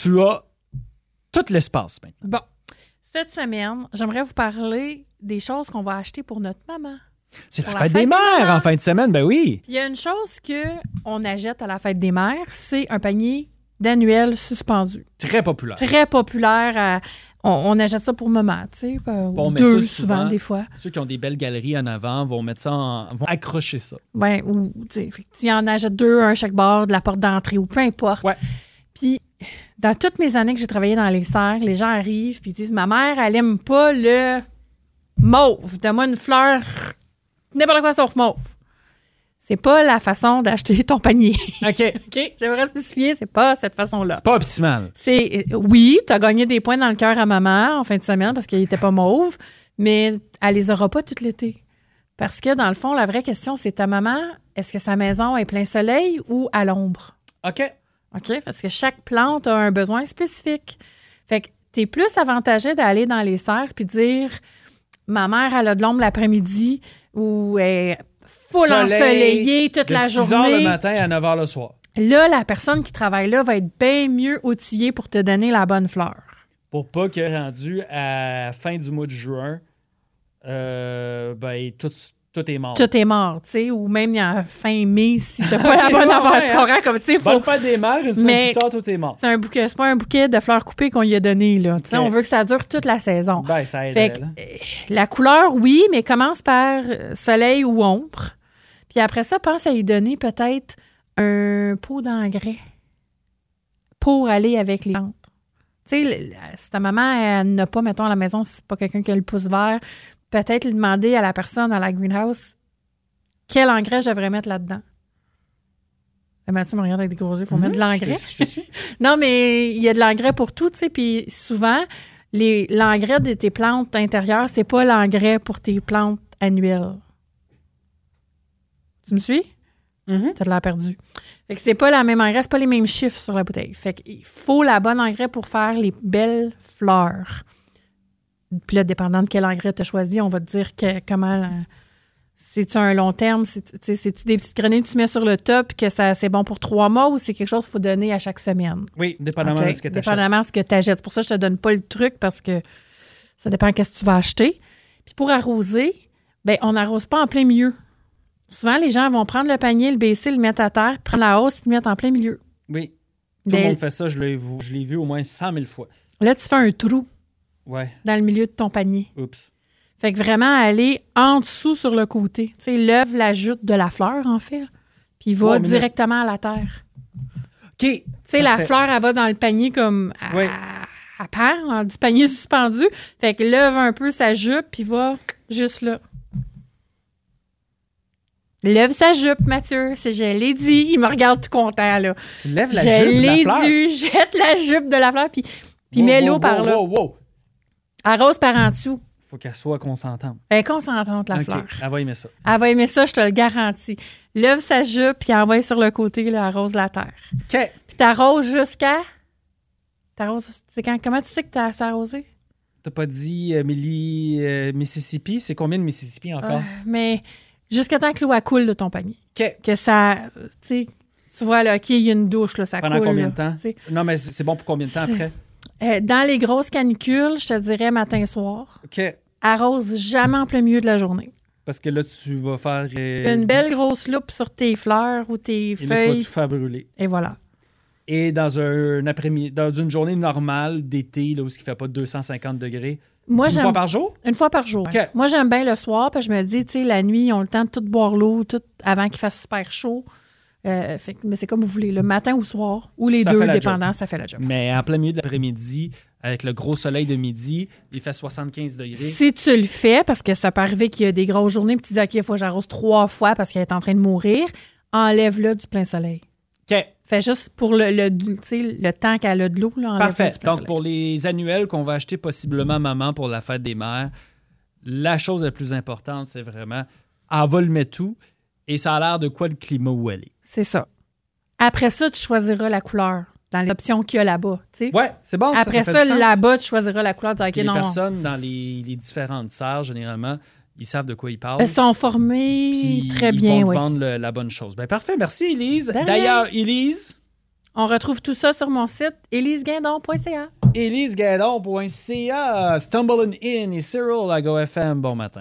tu as tout l'espace maintenant. Bon, cette semaine, j'aimerais vous parler des choses qu'on va acheter pour notre maman. C'est la Pour fête des mères en fin de semaine, ben oui. Il y a une chose qu'on achète à la fête des mères, c'est un panier d'annuel suspendu. Très populaire. Très populaire. On achète ça pour maman, tu sais. On met deux, ça souvent, des fois. Ceux qui ont des belles galeries en avant vont mettre ça vont accrocher ça. Ouais, ou, tu sais, s'il en achète 2, un chaque bord de la porte d'entrée, ou peu importe. Ouais. Puis, dans toutes mes années que j'ai travaillé dans les serres, les gens arrivent puis disent, ma mère, elle aime pas le mauve. Donne-moi une fleur, n'importe quoi sauf mauve. C'est pas la façon d'acheter ton panier. OK. OK? J'aimerais spécifier, c'est pas cette façon-là. C'est pas optimal. Oui, t'as gagné des points dans le cœur à maman en fin de semaine parce qu'il était pas mauve, mais elle les aura pas tout l'été. Parce que, dans le fond, la vraie question, c'est ta maman, est-ce que sa maison est plein soleil ou à l'ombre? OK. OK? Parce que chaque plante a un besoin spécifique. Fait que t'es plus avantagé d'aller dans les serres puis dire, ma mère, elle a de l'ombre l'après-midi ou elle est full ensoleillée toute la journée. De 6 h le matin à 9 h le soir. Là, la personne qui travaille là va être bien mieux outillée pour te donner la bonne fleur. Pour pas que rendu à fin du mois de juin, tout est mort. Tout est mort, tu sais, ou même il y a fin mai si t'as pas la bonne affaire, tu comprends? Comme, tu sais, Bonne fête des mères, une semaine plus tard, tout est mort. C'est pas un bouquet de fleurs coupées qu'on lui a donné, là. Tu sais, on veut que ça dure toute la saison. Ben, ça aide. Fait que, la couleur, oui, mais commence par soleil ou ombre. Puis après ça, pense à y donner peut-être un pot d'engrais pour aller avec les plantes. Tu sais, si ta maman, elle n'a pas, mettons, à la maison, si c'est pas quelqu'un qui a le pouce vert, peut-être lui demander à la personne dans la greenhouse quel engrais je devrais mettre là-dedans. Mathieu me regarde avec des gros yeux, il faut mettre de l'engrais. Je te suis. Non, mais il y a de l'engrais pour tout, tu sais, puis souvent, l'engrais de tes plantes intérieures, c'est pas l'engrais pour tes plantes annuelles. Tu me suis? T'as de l'air perdu. Fait que c'est pas la même engrais, c'est pas les mêmes chiffres sur la bouteille. Fait qu'il faut la bonne engrais pour faire les belles fleurs. Puis là, dépendant de quel engrais tu as choisi, on va te dire comment... C'est-tu un long terme? C'est-tu des petites grenouilles que tu mets sur le top et que c'est bon pour 3 mois ou c'est quelque chose qu'il faut donner à chaque semaine? Oui, dépendamment de ce que tu achètes. Dépendamment de ce que tu achètes. C'est pour ça que je te donne pas le truc parce que ça dépend de ce que tu vas acheter. Puis pour arroser, ben on n'arrose pas en plein milieu. Souvent, les gens vont prendre le panier, le baisser, le mettre à terre, prendre la hausse et le mettre en plein milieu. Oui. Tout le monde fait ça. Je l'ai vu au moins 100 000 fois. Là, tu fais un trou dans le milieu de ton panier. Oups. Fait que vraiment aller en dessous sur le côté. Tu sais, l'œuf l'ajoute de la fleur, en fait. Puis il va directement à la terre. OK. Tu sais, la fleur, elle va dans le panier comme à part, du panier suspendu. Fait que l'œuf un peu sa jupe, puis va juste là. Lève sa jupe, Mathieu. Je l'ai dit. Il me regarde tout content, là. Tu lèves la jupe de la fleur? Je l'ai dit. Jette la jupe de la fleur, puis mets l'eau par là. Arrose par en dessous. Faut qu'elle soit consentante. Elle est consentante, la fleur. Elle va aimer ça. Elle va aimer ça, je te le garantis. Lève sa jupe, puis envoie sur le côté, là, arrose la terre. OK. Puis t'arroses jusqu'à... Comment tu sais que t'as assez arrosé? T'as pas dit Mississippi? C'est combien de Mississippi encore? Mais jusqu'à temps que l'eau coule de ton panier. OK. Que ça... Tu vois, là, OK, il y a une douche, là, ça pendant coule. Pendant combien de temps? T'sais. Non, mais c'est bon pour combien de temps après? Dans les grosses canicules, je te dirais matin-soir. OK. Arrose jamais en plein milieu de la journée. Parce que là, tu vas faire... une belle grosse loupe sur tes fleurs ou tes feuilles. Et là, tu vas tout faire brûler. Et voilà. Et dans un après-midi, dans une journée normale d'été, là, où il ne fait pas 250 degrés, une fois par jour? Une fois par jour. Okay. Moi, j'aime bien le soir, parce que je me dis, tu sais, la nuit, ils ont le temps de tout boire l'eau, tout avant qu'il fasse super chaud. Mais c'est comme vous voulez, le matin ou le soir, ou les deux, dépendant, ça fait la job. Mais en plein milieu de l'après-midi, avec le gros soleil de midi, il fait 75 degrés. Si tu le fais, parce que ça peut arriver qu'il y a des grosses journées, puis tu dis, OK, il faut que j'arrose 3 fois parce qu'elle est en train de mourir, enlève-le du plein soleil. OK. Fais juste pour le temps qu'elle a de l'eau, là, enlève-le parfait. du plein Donc, soleil. pour les annuels qu'on va acheter possiblement maman pour la fête des mères, la chose la plus importante, c'est vraiment, elle va le mettre tout, et ça a l'air de quoi le climat où elle est. C'est ça. Après ça, tu choisiras la couleur dans l'option qu'il y a là-bas. Oui, c'est bon. Après ça là-bas, tu choisiras la couleur. Okay, les personnes dans les différentes serres, généralement, ils savent de quoi ils parlent. Elles sont formées très bien. Ils vont te vendre la bonne chose. Ben, parfait. Merci, Élise. D'ailleurs, Élise, On retrouve tout ça sur mon site, éliseguindon.ca. EliseGuindon.ca, Stumbling In et Cyril à GoFM. Bon matin.